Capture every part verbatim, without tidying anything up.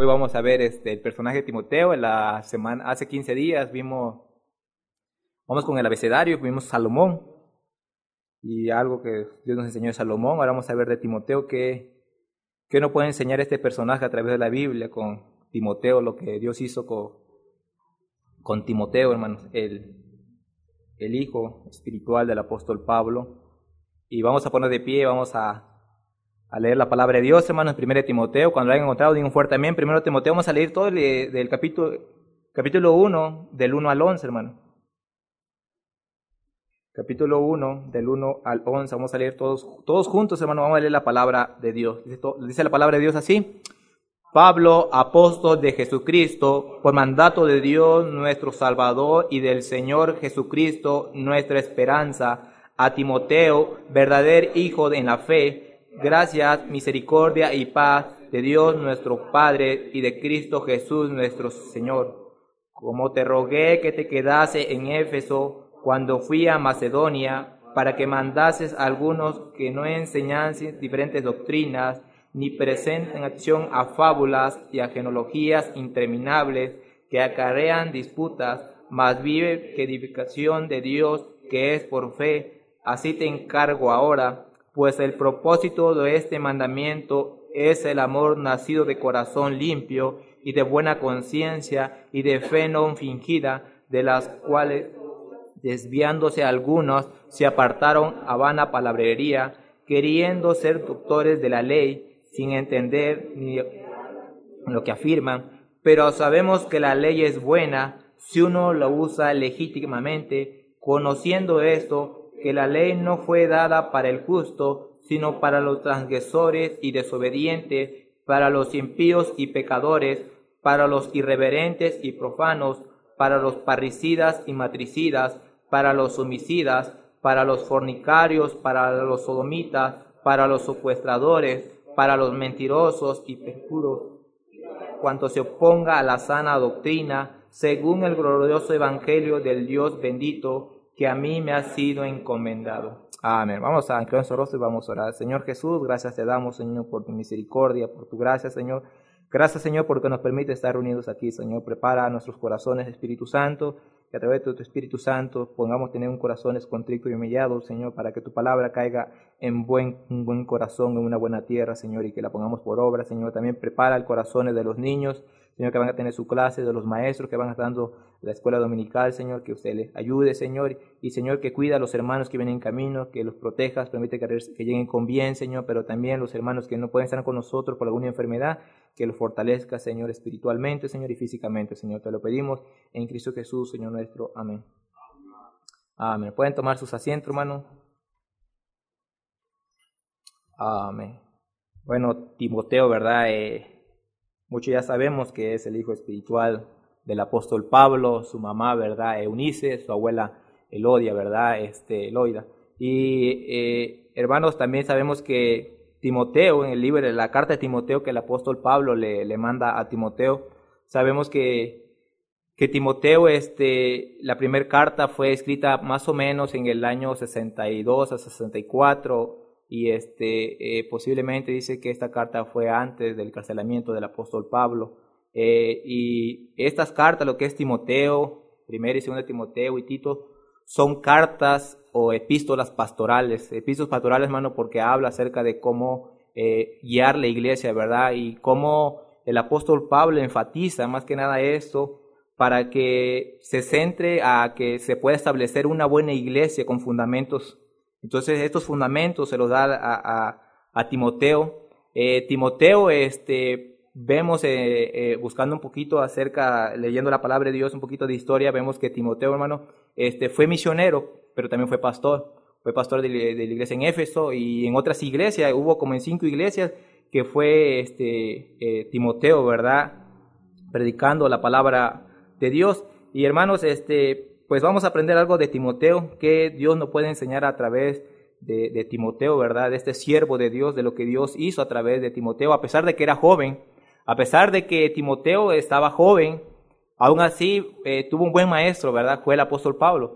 Hoy vamos a ver este, el personaje de Timoteo. En la semana, hace quince días vimos, vamos con el abecedario, vimos Salomón y algo que Dios nos enseñó de Salomón. Ahora vamos a ver de Timoteo qué, qué nos puede enseñar este personaje a través de la Biblia con Timoteo, lo que Dios hizo con, con Timoteo, hermanos, el, el hijo espiritual del apóstol Pablo. Y vamos a poner de pie, vamos a a leer la palabra de Dios, hermanos, en primero Timoteo. Cuando lo hayan encontrado, digan fuerte amén. primero Timoteo, vamos a leer todo el, del capítulo, capítulo uno, del uno al once, hermano. Capítulo uno, del uno al once, vamos a leer todos, todos juntos, hermano, vamos a leer la palabra de Dios. Dice, todo, dice la palabra de Dios así: Pablo, apóstol de Jesucristo, por mandato de Dios nuestro Salvador y del Señor Jesucristo, nuestra esperanza, a Timoteo, verdadero hijo en la fe, gracias, misericordia y paz de Dios nuestro Padre y de Cristo Jesús nuestro Señor. Como te rogué que te quedase en Éfeso cuando fui a Macedonia, para que mandases a algunos que no enseñasen diferentes doctrinas, ni presenten acción a fábulas y a genealogías interminables que acarrean disputas, mas vive que edificación de Dios que es por fe. Así te encargo ahora, pues el propósito de este mandamiento es el amor nacido de corazón limpio y de buena conciencia y de fe no fingida, de las cuales, desviándose algunos, se apartaron a vana palabrería, queriendo ser doctores de la ley, sin entender ni lo que afirman. Pero sabemos que la ley es buena si uno la usa legítimamente, conociendo esto, que la ley no fue dada para el justo, sino para los transgresores y desobedientes, para los impíos y pecadores, para los irreverentes y profanos, para los parricidas y matricidas, para los homicidas, para los fornicarios, para los sodomitas, para los secuestradores, para los mentirosos y perjuros, cuanto se oponga a la sana doctrina, según el glorioso evangelio del Dios bendito, que a mí me ha sido encomendado. Amén. Vamos a inclinar nuestros rostros y vamos a orar. Señor Jesús, gracias te damos, Señor, por tu misericordia, por tu gracia, Señor. Gracias, Señor, porque nos permite estar reunidos aquí, Señor. Prepara nuestros corazones, Espíritu Santo, que a través de tu Espíritu Santo pongamos tener un corazón contrito y humillado, Señor, para que tu palabra caiga en buen, un buen corazón, en una buena tierra, Señor, y que la pongamos por obra, Señor. También prepara el corazón de los niños, Señor, que van a tener su clase, de los maestros que van a estar dando la escuela dominical, Señor, que usted les ayude, Señor, y Señor, que cuida a los hermanos que vienen en camino, que los protejas, permite que, que lleguen con bien, Señor, pero también los hermanos que no pueden estar con nosotros por alguna enfermedad, que los fortalezca, Señor, espiritualmente, Señor, y físicamente, Señor, te lo pedimos en Cristo Jesús, Señor nuestro. Amén. Amén. ¿Pueden tomar sus asientos, hermano? Amén. Bueno, Timoteo, ¿verdad? Eh, muchos ya sabemos que es el hijo espiritual del apóstol Pablo, su mamá, ¿verdad? Eunice, su abuela Elodia, ¿verdad? Este, Eloida. Y eh, hermanos, también sabemos que Timoteo, en el libro de la carta de Timoteo que el apóstol Pablo le, le manda a Timoteo, sabemos que, que Timoteo, este, la primera carta fue escrita más o menos en el año sesenta y dos a sesenta y cuatro, y este, eh, posiblemente dice que esta carta fue antes del encarcelamiento del apóstol Pablo. Eh, y estas cartas, lo que es Timoteo, primera y segunda Timoteo y Tito, son cartas o epístolas pastorales. Epístolas pastorales, hermano, porque habla acerca de cómo eh, guiar la iglesia, ¿verdad? Y cómo el apóstol Pablo enfatiza más que nada esto para que se centre a que se pueda establecer una buena iglesia con fundamentos. Entonces, estos fundamentos se los da a, a, a Timoteo. Eh, Timoteo, este, vemos, eh, eh, buscando un poquito acerca, leyendo la palabra de Dios, un poquito de historia, vemos que Timoteo, hermano, este, fue misionero, pero también fue pastor. Fue pastor de, de la iglesia en Éfeso y en otras iglesias, hubo como en cinco iglesias que fue este, eh, Timoteo, ¿verdad? Predicando la palabra de Dios. Y hermanos, este, pues vamos a aprender algo de Timoteo, que Dios nos puede enseñar a través de, de Timoteo, ¿verdad? De este siervo de Dios, de lo que Dios hizo a través de Timoteo, a pesar de que era joven, a pesar de que Timoteo estaba joven, aún así eh, tuvo un buen maestro, ¿verdad? Fue el apóstol Pablo.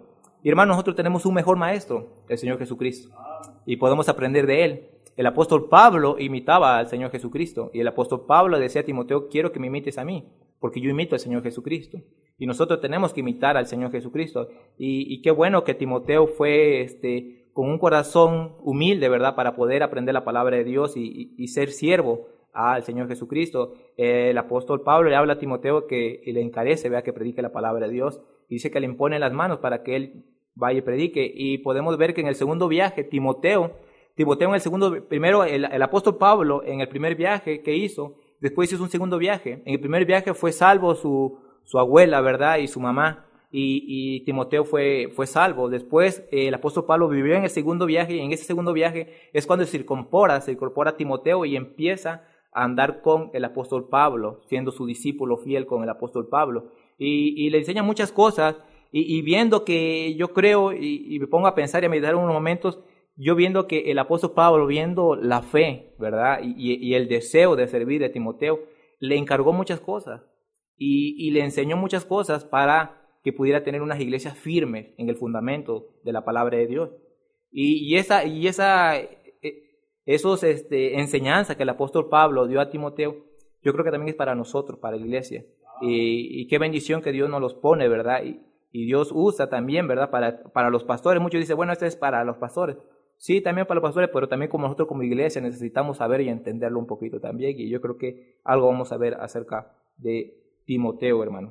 Y hermano, nosotros tenemos un mejor maestro, el Señor Jesucristo, y podemos aprender de Él. El apóstol Pablo imitaba al Señor Jesucristo, y el apóstol Pablo decía a Timoteo, quiero que me imites a mí, porque yo imito al Señor Jesucristo. Y nosotros tenemos que imitar al Señor Jesucristo. Y, y qué bueno que Timoteo fue este, con un corazón humilde, ¿verdad?, para poder aprender la palabra de Dios y, y, y ser siervo al Señor Jesucristo. Eh, el apóstol Pablo le habla a Timoteo que y le encarece, vea, que predique la palabra de Dios. Y dice que le impone las manos para que él vaya y predique. Y podemos ver que en el segundo viaje, Timoteo, Timoteo en el segundo, primero el, el apóstol Pablo en el primer viaje que hizo, después hizo un segundo viaje. En el primer viaje fue salvo su, su abuela, ¿verdad?, y su mamá. Y, y Timoteo fue, fue salvo. Después eh, el apóstol Pablo vivió en el segundo viaje, y en ese segundo viaje es cuando se incorpora, se incorpora a Timoteo y empieza a andar con el apóstol Pablo, siendo su discípulo fiel con el apóstol Pablo. Y, y le enseña muchas cosas, y, y viendo que yo creo, y, y me pongo a pensar y a meditar unos momentos, yo viendo que el apóstol Pablo, viendo la fe, ¿verdad?, y, y, y el deseo de servir de Timoteo, le encargó muchas cosas, y, y le enseñó muchas cosas para que pudiera tener unas iglesias firmes en el fundamento de la palabra de Dios. Y, y esa, y esa esos este, enseñanzas que el apóstol Pablo dio a Timoteo, yo creo que también es para nosotros, para la iglesia. Y, y qué bendición que Dios nos los pone, ¿verdad? Y, y Dios usa también, ¿verdad?, para, para los pastores. Muchos dicen, bueno, esto es para los pastores. Sí, también para los pastores, pero también como nosotros como iglesia necesitamos saber y entenderlo un poquito también. Y yo creo que algo vamos a ver acerca de Timoteo, hermano.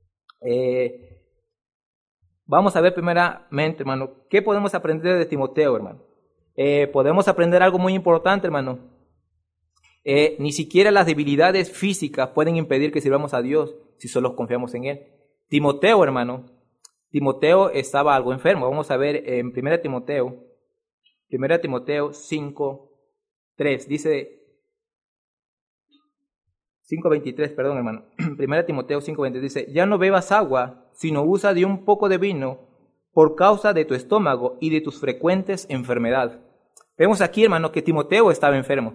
Eh, vamos a ver primeramente, hermano, ¿qué podemos aprender de Timoteo, hermano? Eh, podemos aprender algo muy importante, hermano. Eh, ni siquiera las debilidades físicas pueden impedir que sirvamos a Dios si solo confiamos en Él. Timoteo, hermano, Timoteo estaba algo enfermo. Vamos a ver en primera Timoteo, primera Timoteo cinco, tres, dice, cinco veintitrés, perdón, hermano. primera Timoteo cinco veintitrés dice, ya no bebas agua, sino usa de un poco de vino por causa de tu estómago y de tus frecuentes enfermedades. Vemos aquí, hermano, que Timoteo estaba enfermo.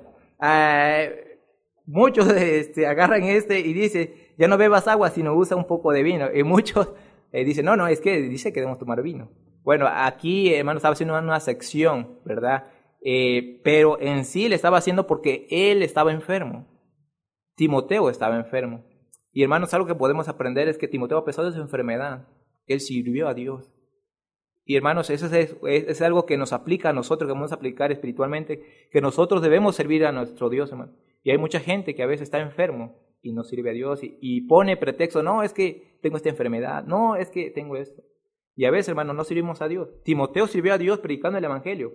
Eh, muchos este, agarran este y dicen, ya no bebas agua, sino usa un poco de vino. Y muchos eh, dicen, no, no, es que dice que debemos tomar vino. Bueno, aquí, hermano, estaba haciendo una sección, ¿verdad? Eh, pero en sí le estaba haciendo porque él estaba enfermo. Timoteo estaba enfermo. Y, hermanos, algo que podemos aprender es que Timoteo, a pesar de su enfermedad, él sirvió a Dios. Y hermanos, eso es, es, es algo que nos aplica a nosotros, que vamos a aplicar espiritualmente, que nosotros debemos servir a nuestro Dios, hermano. Y hay mucha gente que a veces está enfermo y no sirve a Dios y, y pone pretexto, no, es que tengo esta enfermedad, no, es que tengo esto. Y a veces, hermano, no servimos a Dios. Timoteo sirvió a Dios predicando el Evangelio.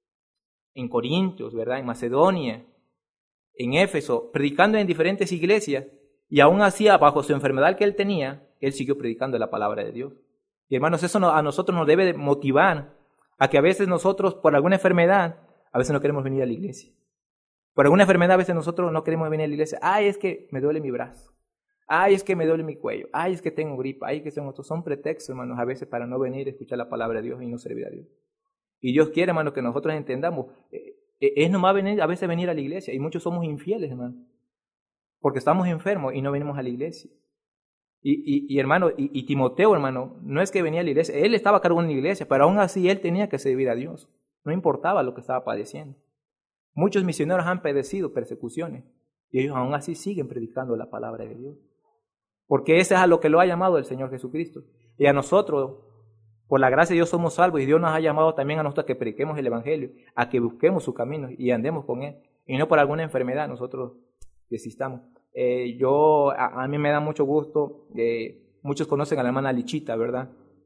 En Corintios, ¿verdad? En Macedonia, en Éfeso, predicando en diferentes iglesias. Y aún así, bajo su enfermedad que él tenía, él siguió predicando la palabra de Dios. Y hermanos, eso a nosotros nos debe motivar a que a veces nosotros, por alguna enfermedad, a veces no queremos venir a la iglesia. Por alguna enfermedad, a veces nosotros no queremos venir a la iglesia. Ay, es que me duele mi brazo. Ay, es que me duele mi cuello. Ay, es que tengo gripa. Ay, es que tengo otros. Son pretextos, hermanos, a veces para no venir a escuchar la palabra de Dios y no servir a Dios. Y Dios quiere, hermanos, que nosotros entendamos. Eh, eh, es nomás venir, a veces venir a la iglesia. Y muchos somos infieles, hermano. Porque estamos enfermos y no venimos a la iglesia. Y, y, y hermano, y, y Timoteo, hermano, no es que venía a la iglesia, él estaba a cargo de una iglesia, pero aún así él tenía que servir a Dios. No importaba lo que estaba padeciendo. Muchos misioneros han padecido persecuciones y ellos aún así siguen predicando la palabra de Dios. Porque ese es a lo que lo ha llamado el Señor Jesucristo. Y a nosotros, por la gracia de Dios, somos salvos y Dios nos ha llamado también a nosotros a que prediquemos el Evangelio, a que busquemos su camino y andemos con Él. Y no por alguna enfermedad nosotros desistamos. Eh, yo, a, a mí me da mucho gusto, eh, muchos conocen a la hermana Lichita, ¿verdad?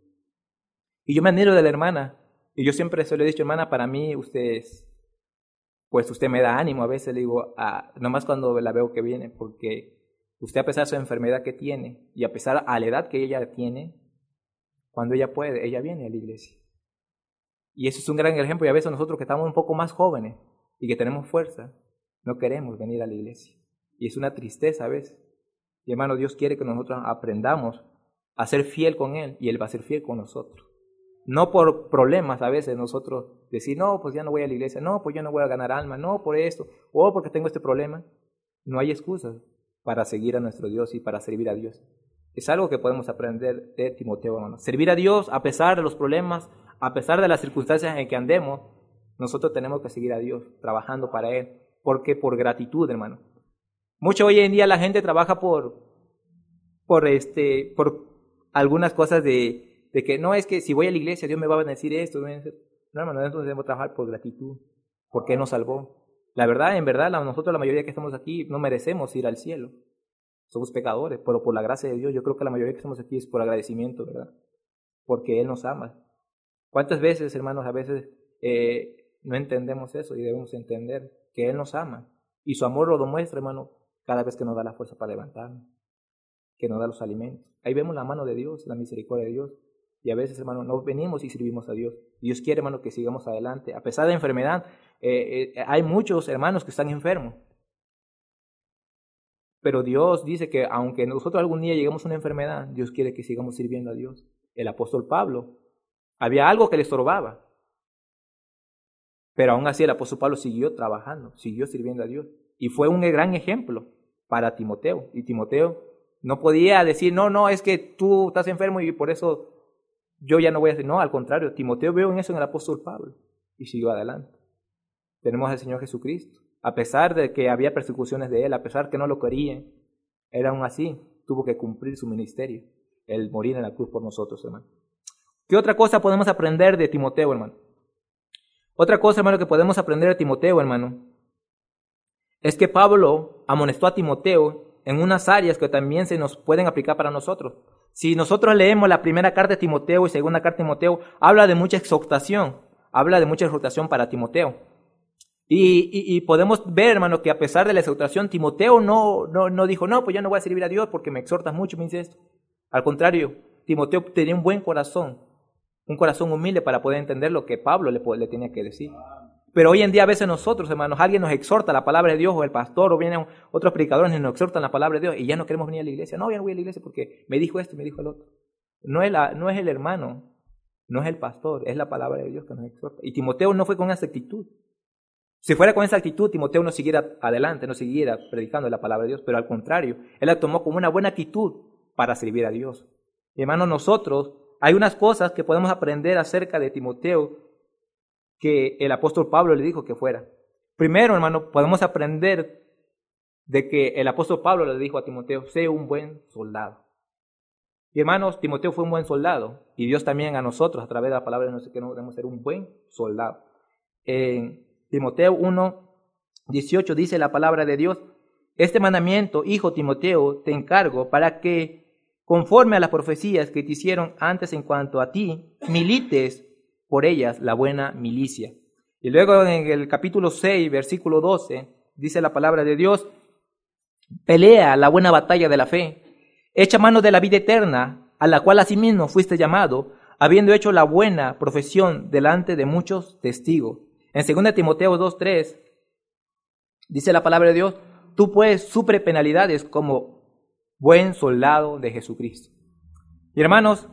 Y yo me admiro de la hermana, y yo siempre se lo he dicho, hermana, para mí usted es, pues usted me da ánimo, a veces le digo, ah, nomás cuando la veo que viene, porque usted, a pesar de su enfermedad que tiene, y a pesar a la edad que ella tiene, cuando ella puede, ella viene a la iglesia. Y eso es un gran ejemplo, y a veces nosotros que estamos un poco más jóvenes, y que tenemos fuerza, no queremos venir a la iglesia. Y es una tristeza a veces. Y hermano, Dios quiere que nosotros aprendamos a ser fiel con Él y Él va a ser fiel con nosotros. No por problemas a veces nosotros decir, no, pues ya no voy a la iglesia, no, pues yo no voy a ganar alma, no, por esto, o porque tengo este problema. No hay excusas para seguir a nuestro Dios y para servir a Dios. Es algo que podemos aprender de Timoteo, hermano. Servir a Dios a pesar de los problemas, a pesar de las circunstancias en que andemos, nosotros tenemos que seguir a Dios, trabajando para Él. Porque por gratitud, hermano. Mucho hoy en día la gente trabaja por, por, este, por algunas cosas de, de que no es que si voy a la iglesia Dios me va a bendecir esto. No, hermano, nosotros debemos trabajar por gratitud, porque Él nos salvó. La verdad, en verdad, nosotros la mayoría que estamos aquí no merecemos ir al cielo. Somos pecadores, pero por la gracia de Dios, yo creo que la mayoría que estamos aquí es por agradecimiento, ¿verdad? Porque Él nos ama. ¿Cuántas veces, hermanos, a veces eh, no entendemos eso y debemos entender que Él nos ama? Y su amor lo demuestra, hermano, cada vez que nos da la fuerza para levantarnos, que nos da los alimentos. Ahí vemos la mano de Dios, la misericordia de Dios. Y a veces, hermano, no venimos y servimos a Dios. Dios quiere, hermano, que sigamos adelante. A pesar de la enfermedad, eh, eh, hay muchos hermanos que están enfermos. Pero Dios dice que aunque nosotros algún día lleguemos a una enfermedad, Dios quiere que sigamos sirviendo a Dios. El apóstol Pablo, había algo que le estorbaba. Pero aún así el apóstol Pablo siguió trabajando, siguió sirviendo a Dios. Y fue un gran ejemplo para Timoteo. Y Timoteo no podía decir, no, no, es que tú estás enfermo y por eso yo ya no voy a hacer. No, al contrario, Timoteo vio en eso en el apóstol Pablo y siguió adelante. Tenemos al Señor Jesucristo. A pesar de que había persecuciones de Él, a pesar que no lo querían, Él aún así tuvo que cumplir su ministerio, el morir en la cruz por nosotros, hermano. ¿Qué otra cosa podemos aprender de Timoteo, hermano? Otra cosa, hermano, que podemos aprender de Timoteo, hermano, es que Pablo amonestó a Timoteo en unas áreas que también se nos pueden aplicar para nosotros. Si nosotros leemos la primera carta de Timoteo y segunda carta de Timoteo, habla de mucha exhortación, habla de mucha exhortación para Timoteo. Y, y, y podemos ver, hermano, que a pesar de la exhortación, Timoteo no, no, no dijo, no, pues yo no voy a servir a Dios porque me exhortas mucho, me dices esto. Al contrario, Timoteo tenía un buen corazón, un corazón humilde para poder entender lo que Pablo le, le tenía que decir. Pero hoy en día a veces nosotros, hermanos, alguien nos exhorta la palabra de Dios, o el pastor, o vienen otros predicadores y nos exhortan la palabra de Dios, y ya no queremos venir a la iglesia. No, ya no voy a la iglesia porque me dijo esto y me dijo el otro. No es, la, no es el hermano, no es el pastor, es la palabra de Dios que nos exhorta. Y Timoteo no fue con esa actitud. Si fuera con esa actitud, Timoteo no siguiera adelante, no siguiera predicando la palabra de Dios, pero al contrario, él la tomó como una buena actitud para servir a Dios. Y hermanos, nosotros, hay unas cosas que podemos aprender acerca de Timoteo que el apóstol Pablo le dijo que fuera. Primero, hermano, podemos aprender de que el apóstol Pablo le dijo a Timoteo, sé un buen soldado. Y hermanos, Timoteo fue un buen soldado, y Dios también a nosotros, a través de la palabra de Dios, que debemos ser un buen soldado. En Timoteo uno, dieciocho dice la palabra de Dios, este mandamiento, hijo Timoteo, te encargo para que, conforme a las profecías que te hicieron antes en cuanto a ti, milites por ellas la buena milicia. Y luego en el capítulo seis, versículo doce, dice la palabra de Dios, pelea la buena batalla de la fe, echa mano de la vida eterna, a la cual asimismo fuiste llamado, habiendo hecho la buena profesión delante de muchos testigos. En segunda Timoteo dos, tres, dice la palabra de Dios, tú pues sufre penalidades como buen soldado de Jesucristo. Y hermanos,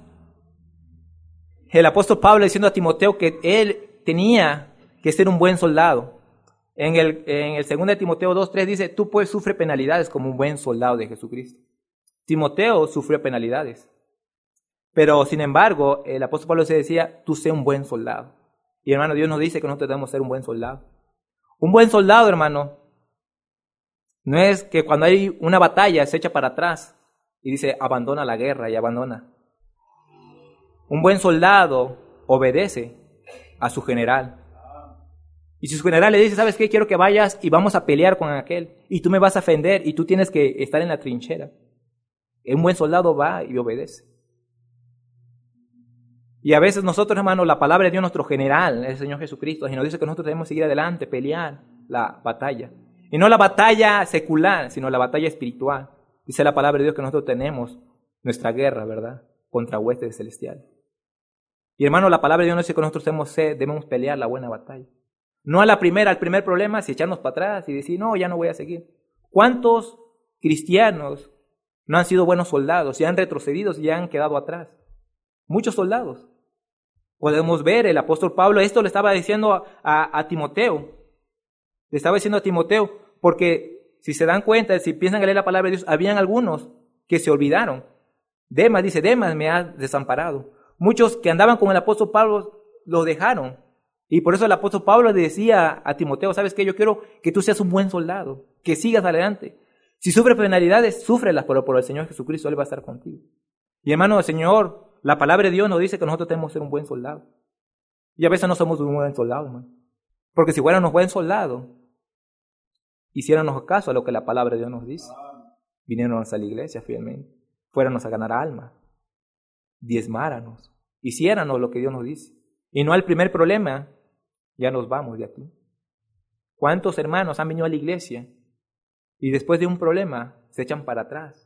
el apóstol Pablo diciendo a Timoteo que él tenía que ser un buen soldado. En el, en el segunda Timoteo dos, tres dice, tú pues sufre penalidades como un buen soldado de Jesucristo. Timoteo sufrió penalidades. Pero sin embargo, el apóstol Pablo se decía, tú sé un buen soldado. Y hermano, Dios nos dice que nosotros debemos ser un buen soldado. Un buen soldado, hermano, no es que cuando hay una batalla se echa para atrás y dice, abandona la guerra y abandona. Un buen soldado obedece a su general. Y si su general le dice, ¿sabes qué? Quiero que vayas y vamos a pelear con aquel. Y tú me vas a ofender y tú tienes que estar en la trinchera. Un buen soldado va y obedece. Y a veces nosotros, hermanos, la palabra de Dios, nuestro general, el Señor Jesucristo, y nos dice que nosotros debemos seguir adelante, pelear la batalla. Y no la batalla secular, sino la batalla espiritual. Dice la palabra de Dios que nosotros tenemos nuestra guerra, ¿verdad? Contra huestes celestiales. Y hermano, la palabra de Dios nos dice que nosotros debemos, debemos pelear la buena batalla. No a la primera, al primer problema, si echarnos para atrás y decir, no, ya no voy a seguir. ¿Cuántos cristianos no han sido buenos soldados y han retrocedido y han quedado atrás? Muchos soldados. Podemos ver, el apóstol Pablo, esto le estaba diciendo a, a, a Timoteo. Le estaba diciendo a Timoteo, porque si se dan cuenta, si piensan a leer la palabra de Dios, habían algunos que se olvidaron Demas, dice, Demas me ha desamparado. Muchos que andaban con el apóstol Pablo lo dejaron. Y por eso el apóstol Pablo le decía a Timoteo, ¿sabes qué? Yo quiero que tú seas un buen soldado, que sigas adelante. Si sufres penalidades, súfrelas, pero por el Señor Jesucristo Él va a estar contigo. Y hermano, el Señor, la palabra de Dios nos dice que nosotros tenemos que ser un buen soldado. Y a veces no somos un buen soldado, hermano. Porque si fuéramos buen soldado, hiciéramos caso a lo que la palabra de Dios nos dice. Viniéramos a la iglesia fielmente, fuéramos a ganar almas, diezmáramos, hiciéramos lo que Dios nos dice. Y no al primer problema, ya nos vamos de aquí. ¿Cuántos hermanos han venido a la iglesia y después de un problema se echan para atrás?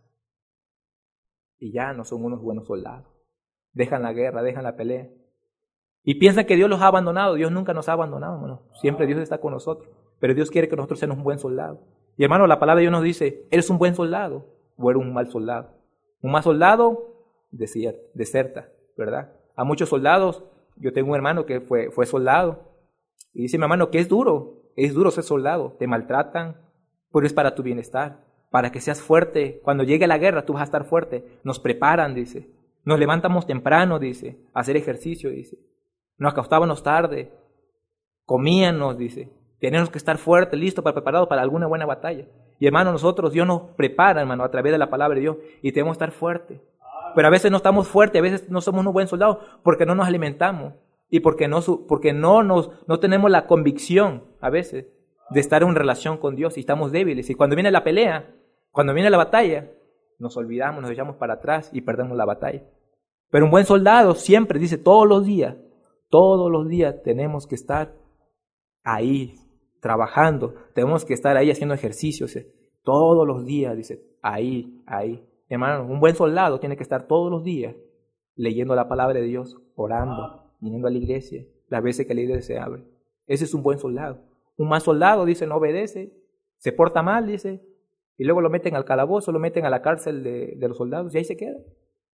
Y ya no son unos buenos soldados. Dejan la guerra, dejan la pelea. Y piensan que Dios los ha abandonado. Dios nunca nos ha abandonado, hermano. Siempre Dios está con nosotros. Pero Dios quiere que nosotros seamos un buen soldado. Y hermano, la palabra de Dios nos dice, ¿eres un buen soldado o eres un mal soldado? Un mal soldado, deserta, ¿verdad? A muchos soldados, yo tengo un hermano que fue, fue soldado. Y dice mi hermano que es duro, es duro ser soldado. Te maltratan, pero es para tu bienestar. Para que seas fuerte. Cuando llegue la guerra, tú vas a estar fuerte. Nos preparan, dice. Nos levantamos temprano, dice, a hacer ejercicio, dice. Nos acostábamos tarde. Comíamos, dice. Tenemos que estar fuertes, listos, para, preparados para alguna buena batalla. Y hermano, nosotros, Dios nos prepara, hermano, a través de la palabra de Dios. Y tenemos que estar fuertes. Pero a veces no estamos fuertes, a veces no somos unos buenos soldados porque no nos alimentamos. Y porque no, porque no, nos, no tenemos la convicción, a veces, de estar en relación con Dios. Y estamos débiles. Y cuando viene la pelea, cuando viene la batalla, nos olvidamos, nos echamos para atrás y perdemos la batalla. Pero un buen soldado siempre dice, todos los días, todos los días tenemos que estar ahí, trabajando, tenemos que estar ahí haciendo ejercicios, ¿eh? Todos los días, dice, ahí, ahí. Hermano, un buen soldado tiene que estar todos los días leyendo la palabra de Dios, orando, viniendo a la iglesia, las veces que la iglesia se abre. Ese es un buen soldado. Un mal soldado, dice, no obedece, se porta mal, dice, y luego lo meten al calabozo, lo meten a la cárcel de, de los soldados y ahí se queda.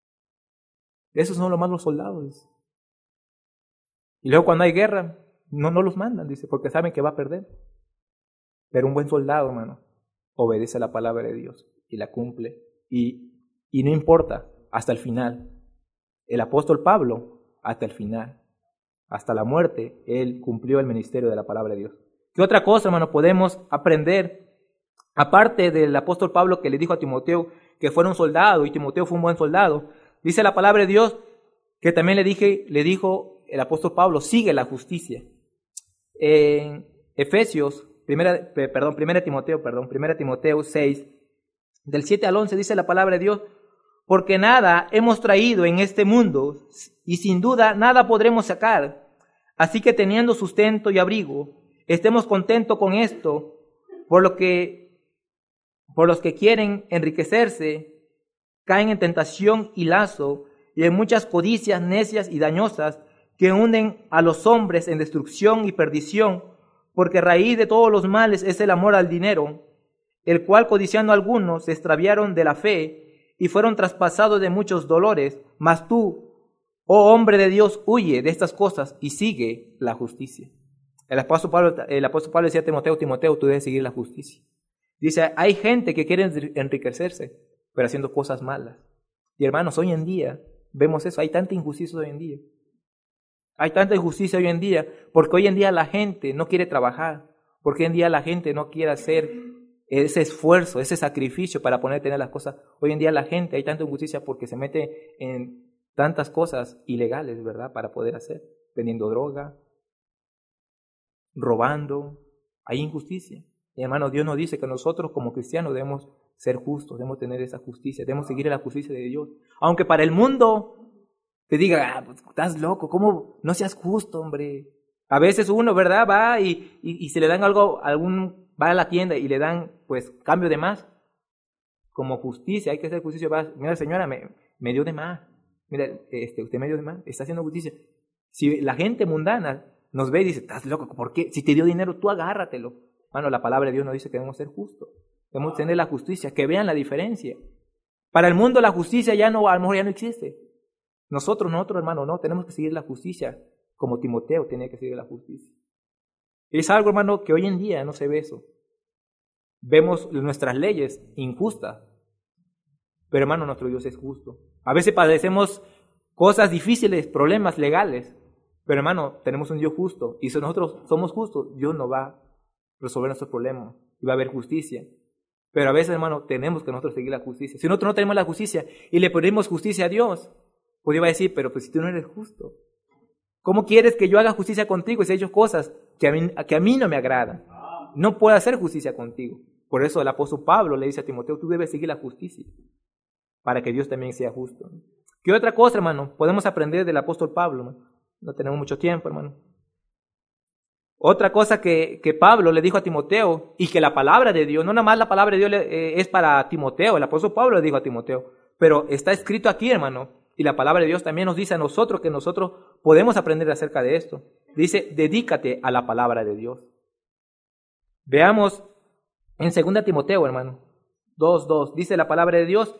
Esos son los malos soldados, dice. Y luego cuando hay guerra, no, no los mandan, dice, porque saben que va a perder. Pero un buen soldado, hermano, obedece la palabra de Dios y la cumple. Y, y no importa, hasta el final. El apóstol Pablo, hasta el final, hasta la muerte, él cumplió el ministerio de la palabra de Dios. ¿Qué otra cosa, hermano, podemos aprender? Aparte del apóstol Pablo que le dijo a Timoteo que fuera un soldado, y Timoteo fue un buen soldado, dice la palabra de Dios que también le, dije, le dijo el apóstol Pablo, sigue la justicia. En Efesios, primera, perdón, primera Timoteo, perdón, primera Timoteo seis, del siete al once, dice la palabra de Dios, porque nada hemos traído en este mundo, y sin duda nada podremos sacar. Así que teniendo sustento y abrigo, estemos contentos con esto, por lo que por los que quieren enriquecerse, caen en tentación y lazo, y en muchas codicias necias y dañosas, que hunden a los hombres en destrucción y perdición, porque raíz de todos los males es el amor al dinero, el cual codiciando algunos se extraviaron de la fe, y fueron traspasados de muchos dolores. Mas tú, oh hombre de Dios, huye de estas cosas y sigue la justicia. El apóstol Pablo, el apóstol Pablo decía a Timoteo, Timoteo, tú debes seguir la justicia. Dice, hay gente que quiere enriquecerse, pero haciendo cosas malas. Y hermanos, hoy en día vemos eso, hay tanta injusticia hoy en día. Hay tanta injusticia hoy en día, porque hoy en día la gente no quiere trabajar, porque hoy en día la gente no quiere hacer ese esfuerzo, ese sacrificio para poder tener las cosas. Hoy en día la gente, hay tanta injusticia porque se mete en tantas cosas ilegales, ¿verdad? Para poder hacer, vendiendo droga, robando, hay injusticia. Y hermano, Dios nos dice que nosotros como cristianos debemos ser justos, debemos tener esa justicia, debemos seguir la justicia de Dios. Aunque para el mundo te diga, ah, pues, estás loco, ¿cómo no seas justo, hombre? A veces uno, ¿verdad? Va y, y, y se le dan algo, algún, va a la tienda y le dan, pues, cambio de más. Como justicia, hay que hacer justicia. Va, mira, señora, me, me dio de más. Mira, este, usted me dio de más, está haciendo justicia. Si la gente mundana nos ve y dice, estás loco, ¿por qué? Si te dio dinero, tú agárratelo. Bueno, la palabra de Dios nos dice que debemos ser justos, debemos tener la justicia, que vean la diferencia. Para el mundo la justicia ya no, a lo mejor ya no existe. Nosotros, nosotros hermano, no, tenemos que seguir la justicia, como Timoteo tenía que seguir la justicia. Es algo, hermano, que hoy en día no se ve eso. Vemos nuestras leyes injustas. Pero hermano, nuestro Dios es justo. A veces padecemos cosas difíciles, problemas legales. Pero hermano, tenemos un Dios justo. Y si nosotros somos justos, Dios nos va a resolver nuestros problemas. Y va a haber justicia. Pero a veces, hermano, tenemos que nosotros seguir la justicia. Si nosotros no tenemos la justicia y le pedimos justicia a Dios, pues Dios va a decir, pero pues si tú no eres justo, ¿cómo quieres que yo haga justicia contigo si he hecho cosas que a mí, que a mí no me agradan? No puedo hacer justicia contigo. Por eso el apóstol Pablo le dice a Timoteo, tú debes seguir la justicia para que Dios también sea justo. ¿Qué otra cosa, hermano, podemos aprender del apóstol Pablo? ¿No? No tenemos mucho tiempo, hermano. Otra cosa que, que Pablo le dijo a Timoteo, y que la palabra de Dios, no nada más la palabra de Dios le, eh, es para Timoteo, el apóstol Pablo le dijo a Timoteo, pero está escrito aquí, hermano, y la palabra de Dios también nos dice a nosotros que nosotros podemos aprender acerca de esto. Dice, dedícate a la palabra de Dios. Veamos en segunda Timoteo, hermano, dos, dos, dice la palabra de Dios,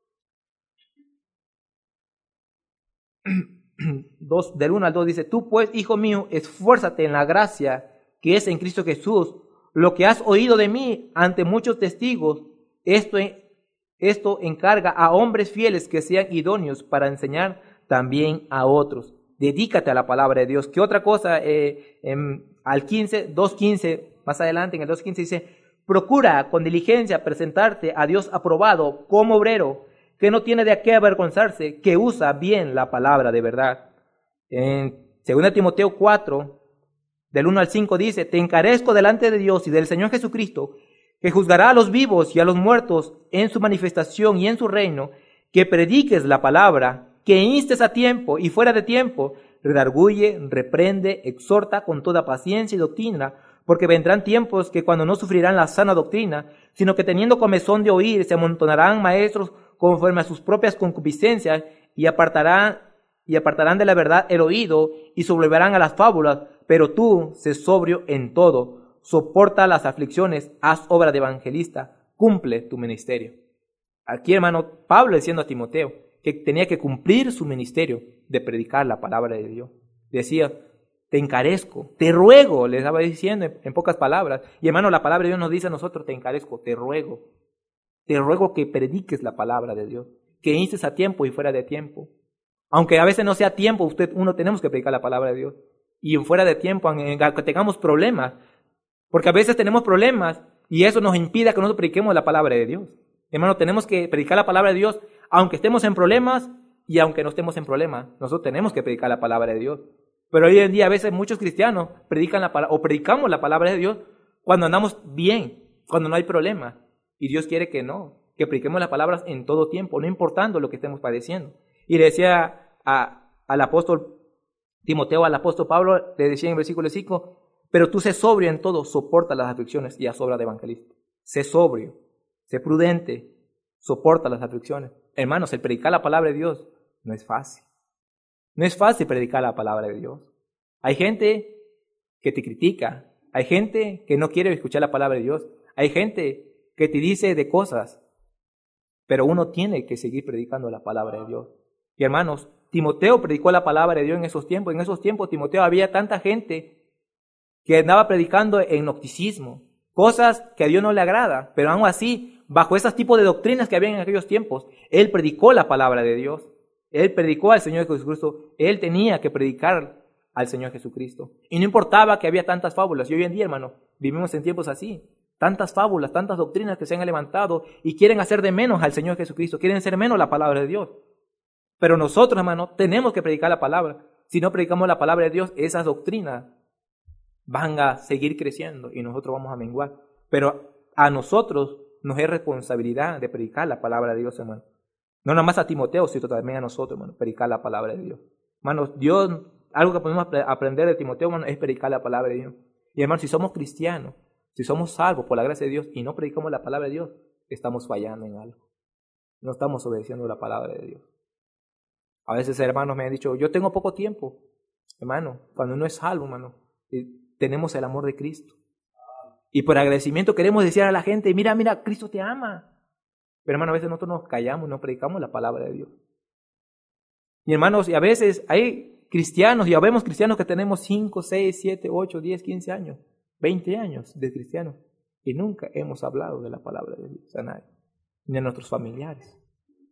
dos, del uno al dos dice, tú pues, hijo mío, esfuérzate en la gracia que es en Cristo Jesús. Lo que has oído de mí ante muchos testigos, esto, esto encarga a hombres fieles que sean idóneos para enseñar también a otros. Dedícate a la palabra de Dios. ¿Qué otra cosa? Eh, en, al quince, dos quince, más adelante en el dos quince dice, procura con diligencia presentarte a Dios aprobado como obrero, que no tiene de qué avergonzarse, que usa bien la palabra de verdad. En segunda Timoteo cuatro, del uno al cinco dice, te encarezco delante de Dios y del Señor Jesucristo, que juzgará a los vivos y a los muertos en su manifestación y en su reino, que prediques la palabra, que instes a tiempo y fuera de tiempo, redarguye, reprende, exhorta con toda paciencia y doctrina, porque vendrán tiempos que cuando no sufrirán la sana doctrina, sino que teniendo comezón de oír, se amontonarán maestros conforme a sus propias concupiscencias, y apartarán, y apartarán de la verdad el oído, y se volverán a las fábulas. Pero tú, sé sobrio en todo, soporta las aflicciones, haz obra de evangelista, cumple tu ministerio. Aquí, hermano, Pablo diciendo a Timoteo que tenía que cumplir su ministerio de predicar la palabra de Dios. Decía, te encarezco, te ruego, le estaba diciendo en, en pocas palabras. Y hermano, la palabra de Dios nos dice a nosotros, te encarezco, te ruego. Te ruego que prediques la palabra de Dios, que instes a tiempo y fuera de tiempo. Aunque a veces no sea tiempo, usted, uno tenemos que predicar la palabra de Dios. Y en fuera de tiempo, aunque tengamos problemas, porque a veces tenemos problemas y eso nos impide que nosotros prediquemos la palabra de Dios. Hermano, tenemos que predicar la palabra de Dios, aunque estemos en problemas y aunque no estemos en problemas. Nosotros tenemos que predicar la palabra de Dios. Pero hoy en día a veces muchos cristianos predican la palabra, o predicamos la palabra de Dios cuando andamos bien, cuando no hay problemas. Y Dios quiere que no, que prediquemos las palabras en todo tiempo, no importando lo que estemos padeciendo. Y le decía a, al apóstol Timoteo, al apóstol Pablo, le decía en el versículo cinco, pero tú sé sobrio en todo, soporta las aflicciones y haz obra de evangelista. Sé sobrio, sé prudente, soporta las aflicciones. Hermanos, el predicar la palabra de Dios no es fácil. No es fácil predicar la palabra de Dios. Hay gente que te critica, hay gente que no quiere escuchar la palabra de Dios, hay gente que te dice de cosas, pero uno tiene que seguir predicando la palabra de Dios. Y hermanos, Timoteo predicó la palabra de Dios en esos tiempos. En esos tiempos, Timoteo, había tanta gente que andaba predicando en gnosticismo, cosas que a Dios no le agrada, pero aún así, bajo esos tipos de doctrinas que había en aquellos tiempos, él predicó la palabra de Dios. Él predicó al Señor Jesucristo. Él tenía que predicar al Señor Jesucristo. Y no importaba que había tantas fábulas. Y hoy en día, hermano, vivimos en tiempos así. Tantas fábulas, tantas doctrinas que se han levantado y quieren hacer de menos al Señor Jesucristo, quieren hacer menos la palabra de Dios. Pero nosotros, hermano, tenemos que predicar la palabra. Si no predicamos la palabra de Dios, esas doctrinas van a seguir creciendo y nosotros vamos a menguar. Pero a nosotros nos es responsabilidad de predicar la palabra de Dios, hermano. No nada más a Timoteo, sino también a nosotros, hermano, predicar la palabra de Dios. Hermanos, Dios, algo que podemos aprender de Timoteo, hermano, es predicar la palabra de Dios. Y hermano, si somos cristianos, si somos salvos por la gracia de Dios y no predicamos la palabra de Dios, estamos fallando en algo. No estamos obedeciendo la palabra de Dios. A veces hermanos me han dicho, yo tengo poco tiempo. Hermano, cuando uno es salvo, hermano, tenemos el amor de Cristo. Y por agradecimiento queremos decir a la gente, mira, mira, Cristo te ama. Pero hermano, a veces nosotros nos callamos, no predicamos la palabra de Dios. Y hermanos, y a veces hay cristianos, y ya vemos cristianos que tenemos cinco, seis, siete, ocho, diez, quince años, veinte años de cristianos, y nunca hemos hablado de la palabra de Dios a nadie, ni a nuestros familiares.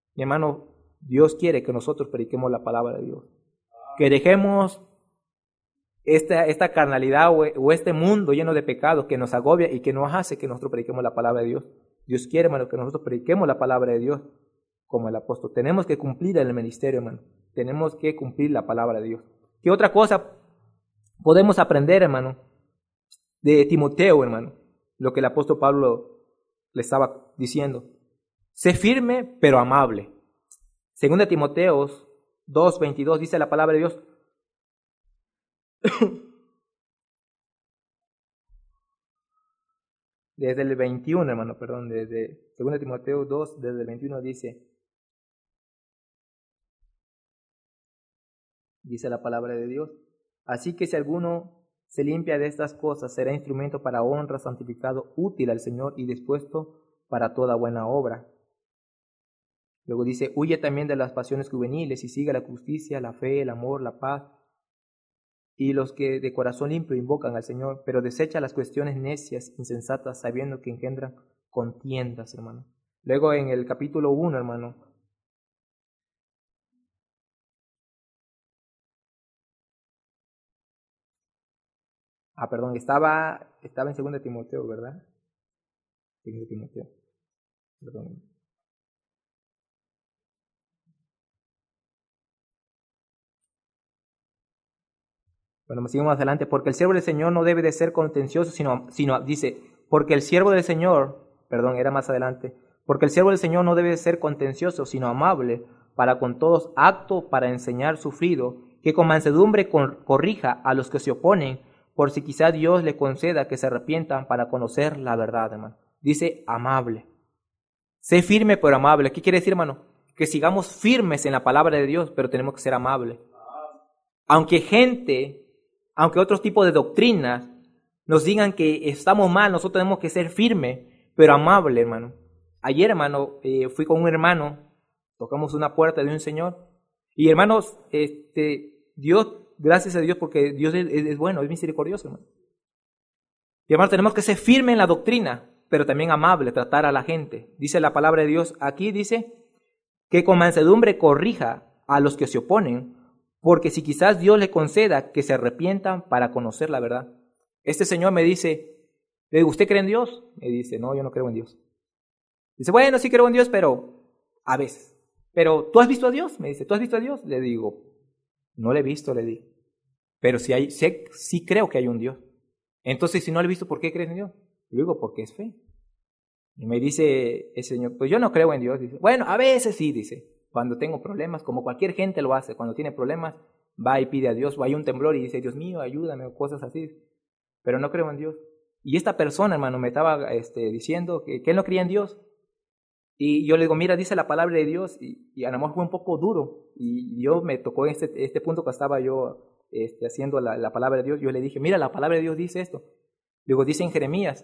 Mi hermano, Dios quiere que nosotros prediquemos la palabra de Dios. Que dejemos esta, esta carnalidad o, o este mundo lleno de pecados que nos agobia y que nos hace que nosotros prediquemos la palabra de Dios. Dios quiere, hermano, que nosotros prediquemos la palabra de Dios como el apóstol. Tenemos que cumplir el ministerio, hermano. Tenemos que cumplir la palabra de Dios. ¿Qué otra cosa podemos aprender, hermano, de Timoteo, hermano? Lo que el apóstol Pablo le estaba diciendo. Sé firme, pero amable. Segunda Timoteo dos veintidós dice la palabra de Dios. Desde el veintiuno, hermano, perdón, desde Segunda Timoteo dos, desde el veintiuno dice, dice la palabra de Dios. Así que si alguno se limpia de estas cosas, será instrumento para honra, santificado, útil al Señor y dispuesto para toda buena obra. Luego dice, huye también de las pasiones juveniles y sigue la justicia, la fe, el amor, la paz. Y los que de corazón limpio invocan al Señor, pero desecha las cuestiones necias, insensatas, sabiendo que engendran contiendas, hermano. Luego en el capítulo uno, hermano. Ah, perdón, estaba, estaba en Segunda Timoteo, ¿verdad? Segunda Timoteo, perdón. Bueno, seguimos más adelante, porque el siervo del Señor no debe de ser contencioso, sino, sino, dice, porque el siervo del Señor, perdón, era más adelante, porque el siervo del Señor no debe de ser contencioso, sino amable, para con todos, apto para enseñar, sufrido, que con mansedumbre corrija a los que se oponen, por si quizá Dios le conceda que se arrepientan para conocer la verdad, hermano. Dice amable. Sé firme pero amable. ¿Qué quiere decir, hermano? Que sigamos firmes en la palabra de Dios, pero tenemos que ser amables. Aunque gente, aunque otros tipos de doctrinas nos digan que estamos mal, nosotros tenemos que ser firmes, pero amables, hermano. Ayer, hermano, eh, fui con un hermano, tocamos una puerta de un señor, y hermanos, este, Dios, gracias a Dios, porque Dios es, es bueno, es misericordioso, hermano. Y hermano, tenemos que ser firmes en la doctrina, pero también amable, tratar a la gente. Dice la palabra de Dios aquí, dice, que con mansedumbre corrija a los que se oponen, porque si quizás Dios le conceda que se arrepientan para conocer la verdad. Este señor me dice, le digo, ¿usted cree en Dios? Me dice, no, yo no creo en Dios. Dice, bueno, sí creo en Dios, pero a veces. Pero, ¿tú has visto a Dios? Me dice, ¿tú has visto a Dios? Le digo, no le he visto, le digo. Pero sí, hay, sí, sí creo que hay un Dios. Entonces, si no le he visto, ¿por qué crees en Dios? Le digo, porque es fe. Y me dice el señor, pues yo no creo en Dios. Dice, bueno, a veces sí, dice. Cuando tengo problemas, como cualquier gente lo hace, cuando tiene problemas, va y pide a Dios, o hay un temblor y dice, Dios mío, ayúdame, o cosas así. Pero no creo en Dios. Y esta persona, hermano, me estaba este, diciendo que, que él no creía en Dios. Y yo le digo, mira, dice la palabra de Dios, y, y a lo mejor fue un poco duro. Y yo me tocó este, este punto que estaba yo este, haciendo la, la palabra de Dios. Yo le dije, mira, la palabra de Dios dice esto. Digo, dice en Jeremías.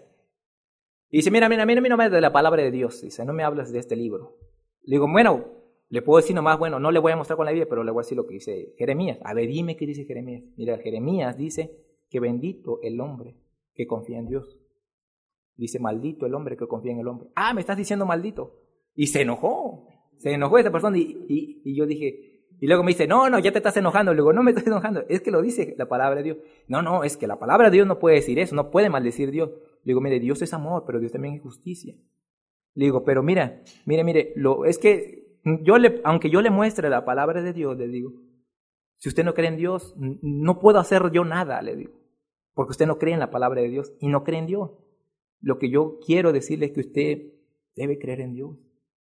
Y dice, mira, mira, mira, mira, no me hables de la palabra de Dios. Dice, no me hablas de este libro. Le digo, bueno, le puedo decir nomás, bueno, no le voy a mostrar con la Biblia, pero le voy a decir lo que dice Jeremías. A ver, dime qué dice Jeremías. Mira, Jeremías dice que bendito el hombre que confía en Dios. Dice, maldito el hombre que confía en el hombre. Ah, me estás diciendo maldito. Y se enojó. Se enojó esa persona y, y, y yo dije, y luego me dice, no, no, ya te estás enojando. Le digo, no me estoy enojando, es que lo dice la palabra de Dios. No, no, es que la palabra de Dios no puede decir eso, no puede maldecir Dios. Le digo, mire, Dios es amor, pero Dios también es justicia. Le digo, pero mira, mire, mire, lo, es que yo le, aunque yo le muestre la palabra de Dios, le digo, si usted no cree en Dios, no puedo hacer yo nada, le digo, porque usted no cree en la palabra de Dios y no cree en Dios. Lo que yo quiero decirle es que usted debe creer en Dios.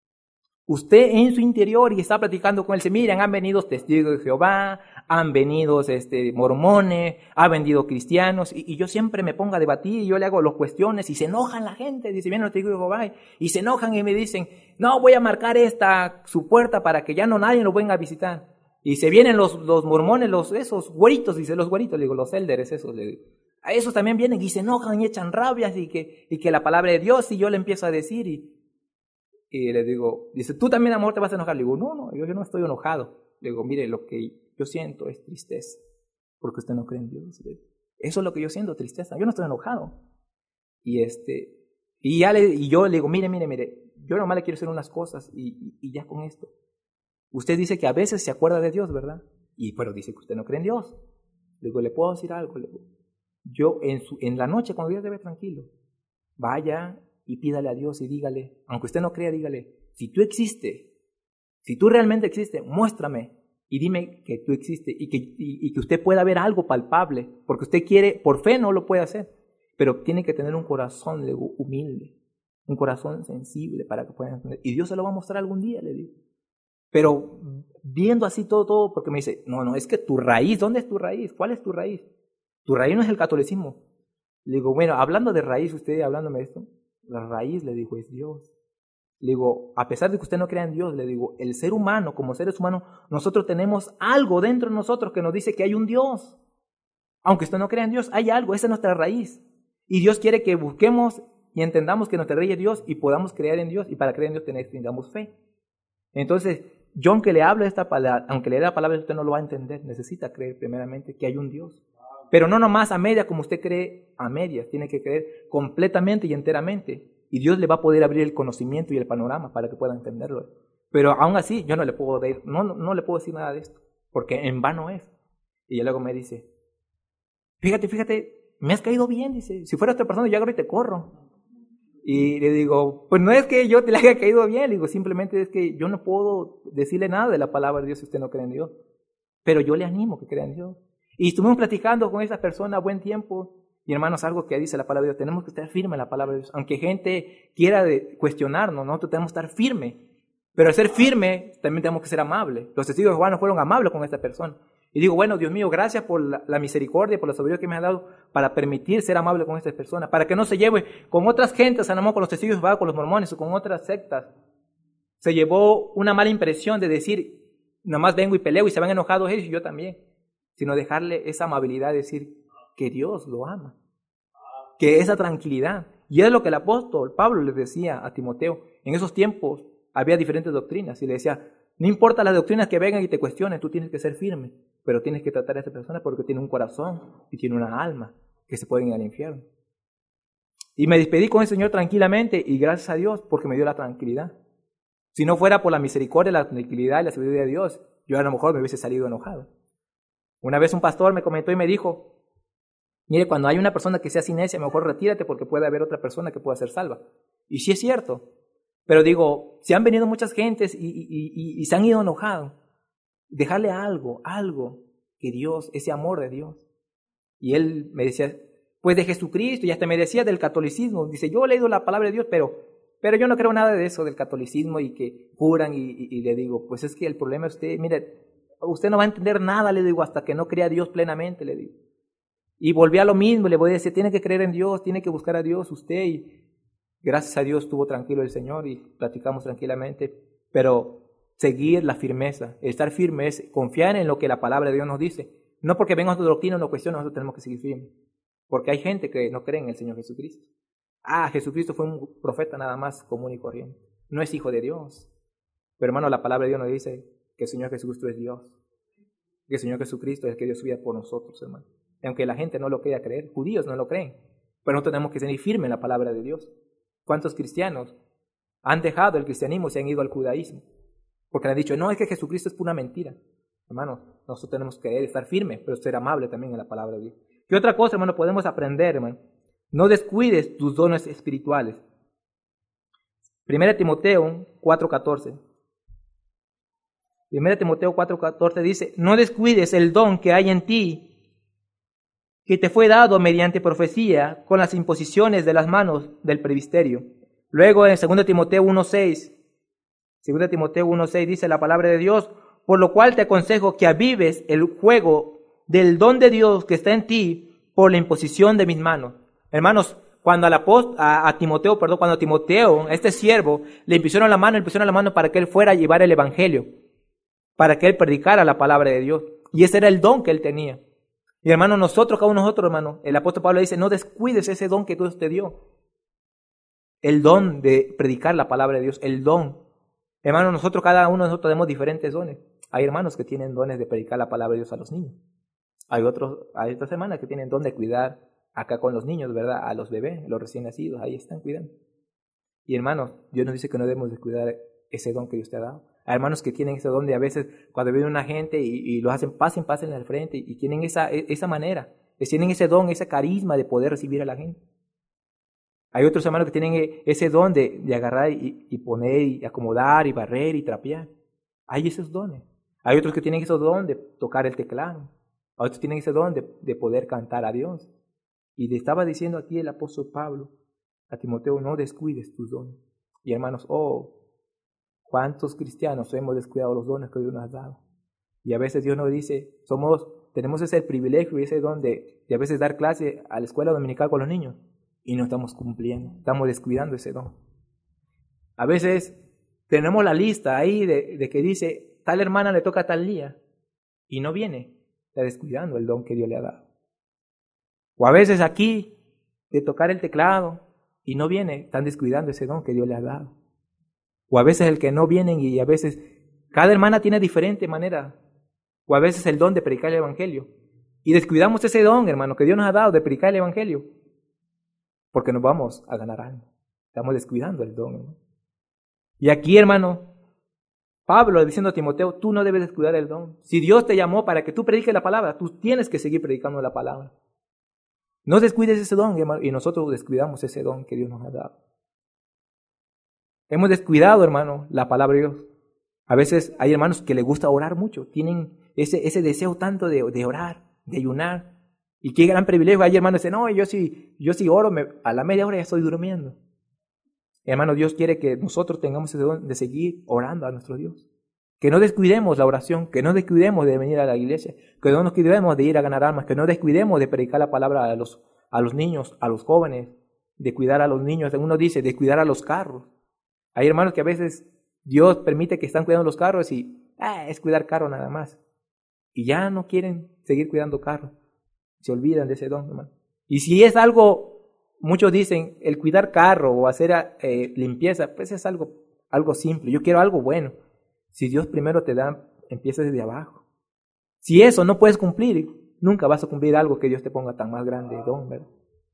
Usted en su interior y está platicando con él, se miran, han venido testigos de Jehová, han venido este, mormones, han venido cristianos, y, y yo siempre me pongo a debatir y yo le hago las cuestiones y se enojan la gente, dice, vienen los testigos de Jehová, y se enojan y me dicen, no, voy a marcar esta, su puerta para que ya no nadie nos venga a visitar. Y se vienen los, los mormones, los, esos güeritos, dice, los güeritos, le digo, los elders, esos, le digo. A esos también vienen y se enojan y echan rabias y que, y que la palabra de Dios, y yo le empiezo a decir y... Y le digo, dice, ¿tú también, amor, te vas a enojar? Le digo, no, no, yo, yo no estoy enojado. Le digo, mire, lo que yo siento es tristeza, porque usted no cree en Dios. Eso es lo que yo siento, tristeza. Yo no estoy enojado. Y este, Y, ya le, y yo le digo, mire, mire, mire, yo nomás le quiero hacer unas cosas y, y, y ya con esto. Usted dice que a veces se acuerda de Dios, ¿verdad? Y pero dice que usted no cree en Dios. Le digo, ¿le puedo decir algo? Le digo, yo en, su, en la noche, cuando Dios te ve tranquilo, vaya y pídale a Dios y dígale, aunque usted no crea, dígale, si tú existes, si tú realmente existes, muéstrame y dime que tú existes y que, y, y que usted pueda ver algo palpable, porque usted quiere, por fe no lo puede hacer, pero tiene que tener un corazón, le digo, humilde, un corazón sensible para que pueda entender. Y Dios se lo va a mostrar algún día, le digo. Pero viendo así todo, todo, porque me dice, no, no, es que tu raíz, ¿dónde es tu raíz? ¿Cuál es tu raíz? Tu raíz no es el catolicismo. Le digo, bueno, hablando de raíz, usted hablándome de esto, la raíz, le digo, es Dios. Le digo, a pesar de que usted no crea en Dios, le digo, el ser humano, como seres humanos, nosotros tenemos algo dentro de nosotros que nos dice que hay un Dios. Aunque usted no crea en Dios, hay algo, esa es nuestra raíz. Y Dios quiere que busquemos y entendamos que nuestra raíz es Dios y podamos creer en Dios, y para creer en Dios tengamos fe. Entonces, yo aunque le hable esta palabra, aunque le dé la palabra, usted no lo va a entender. Necesita creer primeramente que hay un Dios. Pero no nomás a media como usted cree a medias, tiene que creer completamente y enteramente. Y Dios le va a poder abrir el conocimiento y el panorama para que pueda entenderlo. Pero aún así, yo no le puedo decir, no, no, no le puedo decir nada de esto, porque en vano es. Y luego me dice, fíjate, fíjate, me has caído bien, dice, si fuera otra persona yo agarro y te corro. Y le digo, pues no es que yo te le haya caído bien, le digo, simplemente es que yo no puedo decirle nada de la palabra de Dios si usted no cree en Dios. Pero yo le animo que crea en Dios. Y estuvimos platicando con esa persona a buen tiempo. Y hermanos, algo que dice la palabra de Dios, tenemos que estar firmes en la palabra de Dios. Aunque gente quiera de cuestionarnos, nosotros tenemos que estar firmes. Pero al ser firme, también tenemos que ser amables. Los testigos de Jehová no fueron amables con esta persona. Y digo, bueno, Dios mío, gracias por la, la misericordia, por la sabiduría que me has dado para permitir ser amable con estas personas, para que no se lleve con otras gentes, a lo mejor con los testigos de Jehová, con los mormones o con otras sectas. Se llevó una mala impresión de decir, nomás vengo y peleo y se van enojados ellos y yo también. Sino dejarle esa amabilidad de decir que Dios lo ama, que esa tranquilidad. Y es lo que el apóstol Pablo les decía a Timoteo. En esos tiempos había diferentes doctrinas y le decía, no importa las doctrinas que vengan y te cuestionen, tú tienes que ser firme, pero tienes que tratar a esa persona porque tiene un corazón y tiene una alma que se pueden ir al infierno. Y me despedí con el Señor tranquilamente y gracias a Dios porque me dio la tranquilidad. Si no fuera por la misericordia, la tranquilidad y la sabiduría de Dios, yo a lo mejor me hubiese salido enojado. Una vez un pastor me comentó y me dijo, mire, cuando hay una persona que sea sin necia, mejor retírate porque puede haber otra persona que pueda ser salva. Y sí es cierto. Pero digo, si han venido muchas gentes y, y, y, y se han ido enojados, dejarle algo, algo que Dios, ese amor de Dios. Y él me decía, pues de Jesucristo, y hasta me decía del catolicismo. Dice, yo he leído la palabra de Dios, pero, pero yo no creo nada de eso, del catolicismo y que juran. Y, y, y le digo, pues es que el problema es usted, mire, usted no va a entender nada, le digo, hasta que no crea a Dios plenamente, le digo. Y volví a lo mismo, le voy a decir, tiene que creer en Dios, tiene que buscar a Dios usted. Y gracias a Dios estuvo tranquilo el Señor y platicamos tranquilamente, pero seguir la firmeza, estar firme es confiar en lo que la palabra de Dios nos dice. No porque venga otra doctrina o una cuestión, nosotros tenemos que seguir firmes, porque hay gente que no cree en el Señor Jesucristo. Ah, Jesucristo fue un profeta nada más común y corriente, no es hijo de Dios. Pero hermano, la palabra de Dios nos dice que el Señor Jesucristo es Dios, que el Señor Jesucristo es el que dio su vida por nosotros, hermano. Y aunque la gente no lo quiera creer, judíos no lo creen, pero nosotros tenemos que seguir firmes en la palabra de Dios. ¿Cuántos cristianos han dejado el cristianismo y se han ido al judaísmo? Porque le han dicho, no, es que Jesucristo es pura mentira. Hermanos, nosotros tenemos que estar firmes, pero ser amable también en la palabra de Dios. ¿Qué otra cosa, hermano, podemos aprender, hermano? No descuides tus dones espirituales. Primera Timoteo cuatro catorce. Primera Timoteo cuatro catorce dice, no descuides el don que hay en ti, que te fue dado mediante profecía con las imposiciones de las manos del presbiterio. Luego en Segunda Timoteo uno seis, Segunda Timoteo uno seis dice la palabra de Dios, por lo cual te aconsejo que avives el juego del don de Dios que está en ti por la imposición de mis manos. Hermanos, cuando, al apost- a, a Timoteo, perdón, cuando a Timoteo, a este siervo, le impusieron la mano, le impusieron la mano para que él fuera a llevar el evangelio, para que él predicara la palabra de Dios. Y ese era el don que él tenía. Y hermano, nosotros, cada uno de nosotros, hermano, el apóstol Pablo dice, no descuides ese don que Dios te dio. El don de predicar la palabra de Dios, el don. Hermano, nosotros, cada uno de nosotros tenemos diferentes dones. Hay hermanos que tienen dones de predicar la palabra de Dios a los niños. Hay otros, hay otras hermanas que tienen don de cuidar acá con los niños, ¿verdad? A los bebés, los recién nacidos, ahí están cuidando. Y hermanos, Dios nos dice que no debemos descuidar ese don que Dios te ha dado. Hay hermanos que tienen ese don de a veces cuando viene una gente y, y lo hacen, pasen, pasen al frente y tienen esa, esa manera, tienen ese don, ese carisma de poder recibir a la gente. Hay otros hermanos que tienen ese don de, de agarrar y, y poner y acomodar y barrer y trapear. Hay esos dones. Hay otros que tienen ese don de tocar el teclado. Hay otros que tienen ese don de, de poder cantar a Dios. Y le estaba diciendo aquí el apóstol Pablo a Timoteo, no descuides tus dones. Y hermanos, oh, ¿cuántos cristianos hemos descuidado los dones que Dios nos ha dado? Y a veces Dios nos dice, somos, tenemos ese privilegio y ese don de, de a veces dar clase a la escuela dominical con los niños y no estamos cumpliendo, estamos descuidando ese don. A veces tenemos la lista ahí de, de que dice, tal hermana le toca tal día y no viene, está descuidando el don que Dios le ha dado. O a veces aquí de tocar el teclado y no viene, están descuidando ese don que Dios le ha dado. O a veces el que no vienen y a veces cada hermana tiene diferente manera. O a veces el don de predicar el evangelio. Y descuidamos ese don, hermano, que Dios nos ha dado de predicar el evangelio. Porque nos vamos a ganar algo. Estamos descuidando el don, hermano. Y aquí, hermano, Pablo diciendo a Timoteo, tú no debes descuidar el don. Si Dios te llamó para que tú prediques la palabra, tú tienes que seguir predicando la palabra. No descuides ese don, hermano, y nosotros descuidamos ese don que Dios nos ha dado. Hemos descuidado, hermano, la palabra de Dios. A veces hay hermanos que les gusta orar mucho, tienen ese, ese deseo tanto de, de orar, de ayunar. Y qué gran privilegio. Hay hermanos que dicen, no, yo sí, yo sí oro, me, a la media hora ya estoy durmiendo. Hermano, Dios quiere que nosotros tengamos ese don de seguir orando a nuestro Dios. Que no descuidemos la oración, que no descuidemos de venir a la iglesia, que no nos descuidemos de ir a ganar almas, que no descuidemos de predicar la palabra a los, a los niños, a los jóvenes, de cuidar a los niños. Uno dice, de cuidar a los carros. Hay hermanos que a veces Dios permite que están cuidando los carros y ah, es cuidar carro nada más. Y ya no quieren seguir cuidando carros. Se olvidan de ese don, hermano. Y si es algo, muchos dicen, el cuidar carro o hacer eh, limpieza, pues es algo, algo simple. Yo quiero algo bueno. Si Dios primero te da, empieza desde abajo. Si eso no puedes cumplir, nunca vas a cumplir algo que Dios te ponga tan más grande don, ¿verdad?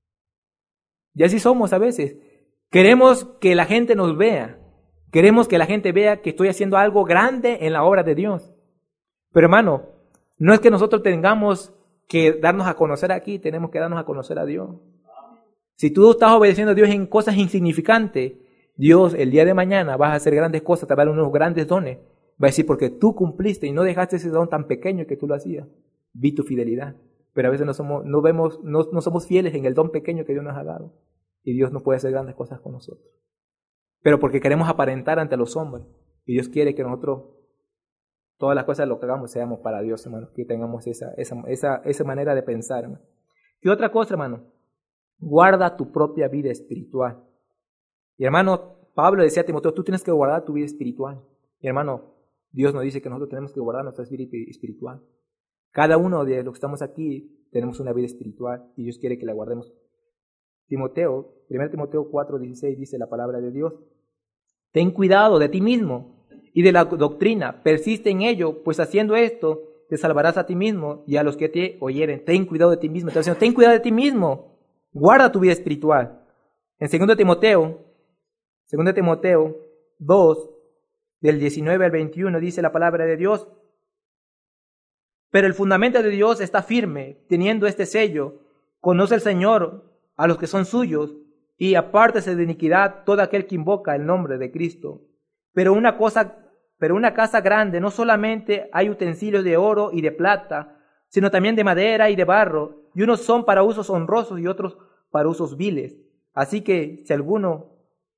Y así somos a veces. Queremos que la gente nos vea. Queremos que la gente vea que estoy haciendo algo grande en la obra de Dios. Pero hermano, no es que nosotros tengamos que darnos a conocer aquí, tenemos que darnos a conocer a Dios. Si tú estás obedeciendo a Dios en cosas insignificantes, Dios el día de mañana vas a hacer grandes cosas, te va a dar unos grandes dones. Va a decir, porque tú cumpliste y no dejaste ese don tan pequeño que tú lo hacías. Vi tu fidelidad. Pero a veces no somos, no vemos, no, no somos fieles en el don pequeño que Dios nos ha dado. Y Dios no puede hacer grandes cosas con nosotros. Pero porque queremos aparentar ante los hombres. Y Dios quiere que nosotros, todas las cosas lo que hagamos, seamos para Dios, hermano. Que tengamos esa, esa, esa, esa manera de pensar, hermano. Y otra cosa, hermano. Guarda tu propia vida espiritual. Y hermano, Pablo decía a Timoteo, tú tienes que guardar tu vida espiritual. Y hermano, Dios nos dice que nosotros tenemos que guardar nuestra vida espiritual. Cada uno de los que estamos aquí tenemos una vida espiritual y Dios quiere que la guardemos. Timoteo, primero Timoteo cuatro dieciséis dice la palabra de Dios, ten cuidado de ti mismo y de la doctrina, persiste en ello, pues haciendo esto te salvarás a ti mismo y a los que te oyeren. Ten cuidado de ti mismo. Está diciendo, ten cuidado de ti mismo, guarda tu vida espiritual. En segundo Timoteo, segundo Timoteo dos, del diecinueve al veintiuno dice la palabra de Dios, pero el fundamento de Dios está firme, teniendo este sello, conoce el Señor a los que son suyos, y apártese de iniquidad todo aquel que invoca el nombre de Cristo. Pero una cosa, pero una casa grande no solamente hay utensilios de oro y de plata, sino también de madera y de barro, y unos son para usos honrosos y otros para usos viles. Así que si alguno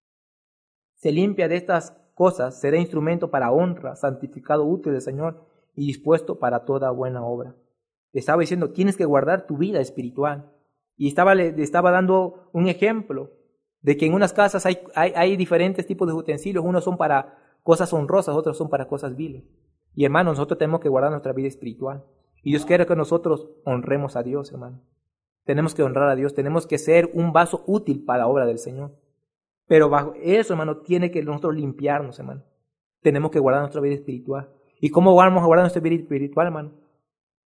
se limpia de estas cosas, será instrumento para honra, santificado, útil del Señor y dispuesto para toda buena obra. Le estaba diciendo, tienes que guardar tu vida espiritual. Y estaba, le, le estaba dando un ejemplo de que en unas casas hay, hay, hay diferentes tipos de utensilios. Unos son para cosas honrosas, otros son para cosas viles. Y hermanos, nosotros tenemos que guardar nuestra vida espiritual. Y Dios quiere que nosotros honremos a Dios, hermano. Tenemos que honrar a Dios, tenemos que ser un vaso útil para la obra del Señor. Pero bajo eso, hermano, tiene que nosotros limpiarnos, hermano. Tenemos que guardar nuestra vida espiritual. ¿Y cómo vamos a guardar nuestra vida espiritual, hermano?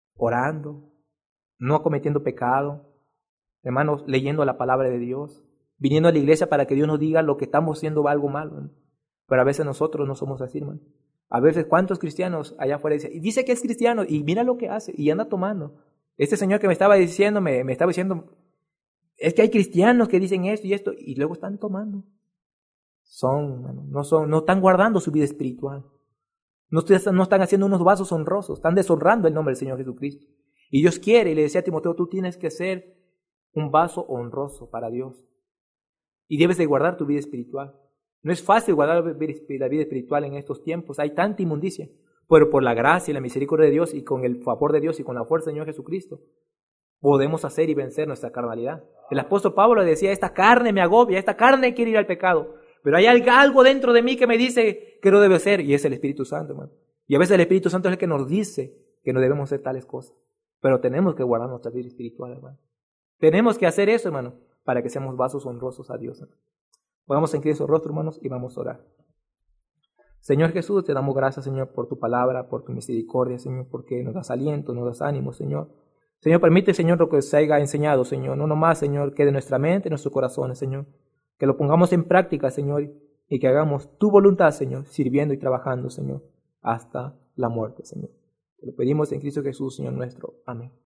Orando, no cometiendo pecado, hermanos, leyendo la palabra de Dios, viniendo a la iglesia para que Dios nos diga lo que estamos haciendo va algo mal, hermano. Pero a veces nosotros no somos así, hermano. A veces, ¿cuántos cristianos allá afuera dicen, y dice que es cristiano, y mira lo que hace, y anda tomando? Este señor que me estaba diciendo, me, me estaba diciendo, es que hay cristianos que dicen esto y esto, y luego están tomando. Son, hermano, no son, no están guardando su vida espiritual. No, no están haciendo unos vasos honrosos, están deshonrando el nombre del Señor Jesucristo. Y Dios quiere, y le decía a Timoteo, tú tienes que ser un vaso honroso para Dios. Y debes de guardar tu vida espiritual. No es fácil guardar la vida espiritual en estos tiempos. Hay tanta inmundicia. Pero por la gracia y la misericordia de Dios y con el favor de Dios y con la fuerza del Señor Jesucristo, podemos hacer y vencer nuestra carnalidad. El apóstol Pablo decía, esta carne me agobia, esta carne quiere ir al pecado. Pero hay algo dentro de mí que me dice que no debe ser. Y es el Espíritu Santo, hermano. Y a veces el Espíritu Santo es el que nos dice que no debemos hacer tales cosas. Pero tenemos que guardar nuestra vida espiritual, hermano. Tenemos que hacer eso, hermano, para que seamos vasos honrosos a Dios, hermano. Vamos a inclinar nuestro rostro, hermanos, y vamos a orar. Señor Jesús, te damos gracias, Señor, por tu palabra, por tu misericordia, Señor, porque nos das aliento, nos das ánimo, Señor. Señor, permite, Señor, lo que se haya enseñado, Señor. No nomás, Señor, quede en nuestra mente, en nuestros corazones, Señor. Que lo pongamos en práctica, Señor, y que hagamos tu voluntad, Señor, sirviendo y trabajando, Señor, hasta la muerte, Señor. Te lo pedimos en Cristo Jesús, Señor nuestro. Amén.